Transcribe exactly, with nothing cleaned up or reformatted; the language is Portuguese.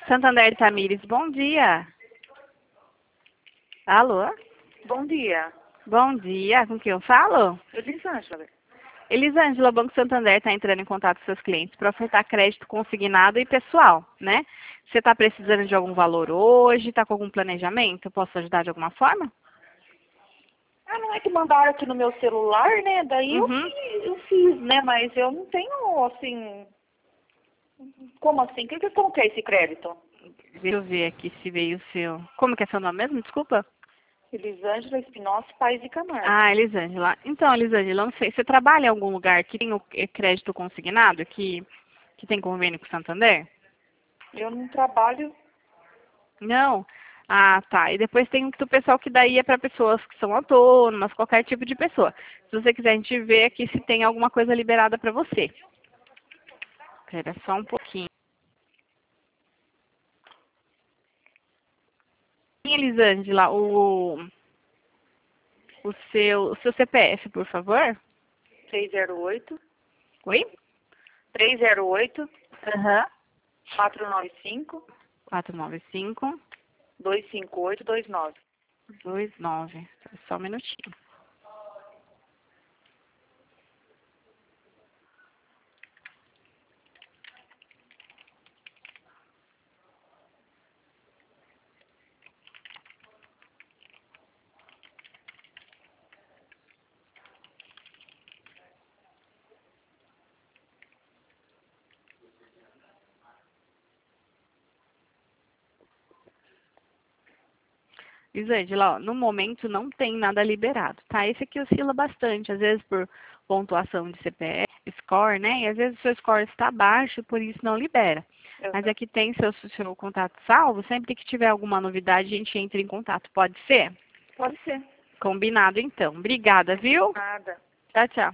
Santander Tamires, bom dia. Alô? Bom dia. Bom dia, com quem eu falo? Elisângela. Elisângela, o Banco Santander está entrando em contato com seus clientes para ofertar crédito consignado e pessoal, né? Você está precisando de algum valor hoje? Está com algum planejamento? Eu posso ajudar de alguma forma? Ah, não é que mandaram aqui no meu celular, né? Daí eu, Uhum. fiz, eu fiz, né? Mas eu não tenho, assim... Como assim? O que que como que é esse crédito? Deixa eu ver aqui se veio o seu... Como que é seu nome mesmo? Desculpa. Elisângela Espinosa Paes de Camargo. Ah, Elisângela. Então, Elisângela, eu não sei, você trabalha em algum lugar que tem o eh, crédito consignado, que, que tem convênio com o Santander? Eu não trabalho... Não? Ah, tá. E depois tem o pessoal que daí é para pessoas que são autônomas, qualquer tipo de pessoa. Se você quiser, a gente vê aqui se tem alguma coisa liberada para você. Espera só um pouquinho. Elisângela, o, o, seu, o seu C P F, por favor. três zero oito, Oi? três zero oito, Aham. quatro nove cinco, quatro nove cinco, dois cinco oito dois nove. dois nove. Só um minutinho. Elisângela, ó, no momento não tem nada liberado, tá? Esse aqui oscila bastante, às vezes por pontuação de C P F, score, né? E às vezes o seu score está baixo, por isso não libera. Mas aqui tem seu, seu contato salvo, sempre que tiver alguma novidade a gente entra em contato, pode ser? Pode ser. Combinado então. Obrigada, viu? Nada. Tchau, tchau.